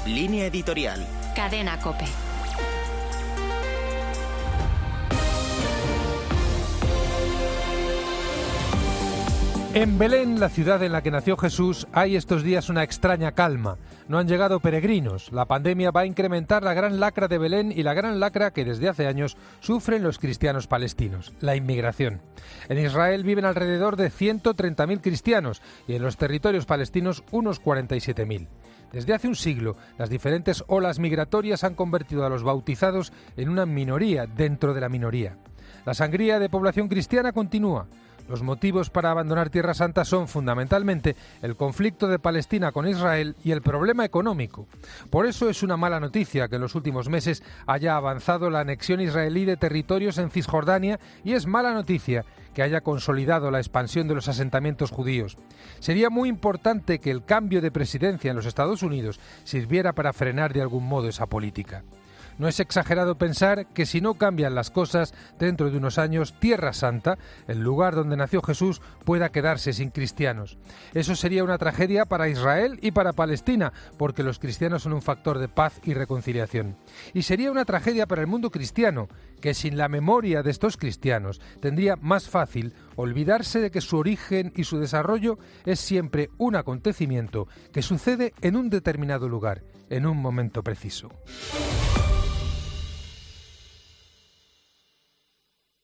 Línea editorial. Cadena COPE. En Belén, la ciudad en la que nació Jesús, hay estos días una extraña calma. No han llegado peregrinos. La pandemia va a incrementar la gran lacra de Belén y la gran lacra que desde hace años sufren los cristianos palestinos, la inmigración. En Israel viven alrededor de 130.000 cristianos y en los territorios palestinos unos 47.000. Desde hace un siglo, las diferentes olas migratorias han convertido a los bautizados en una minoría dentro de la minoría. La sangría de población cristiana continúa. Los motivos para abandonar Tierra Santa son fundamentalmente el conflicto de Palestina con Israel y el problema económico. Por eso es una mala noticia que en los últimos meses haya avanzado la anexión israelí de territorios en Cisjordania y es mala noticia que haya consolidado la expansión de los asentamientos judíos. Sería muy importante que el cambio de presidencia en los Estados Unidos sirviera para frenar de algún modo esa política. No es exagerado pensar que si no cambian las cosas, dentro de unos años, Tierra Santa, el lugar donde nació Jesús, pueda quedarse sin cristianos. Eso sería una tragedia para Israel y para Palestina, porque los cristianos son un factor de paz y reconciliación. Y sería una tragedia para el mundo cristiano, que sin la memoria de estos cristianos tendría más fácil olvidarse de que su origen y su desarrollo es siempre un acontecimiento que sucede en un determinado lugar, en un momento preciso.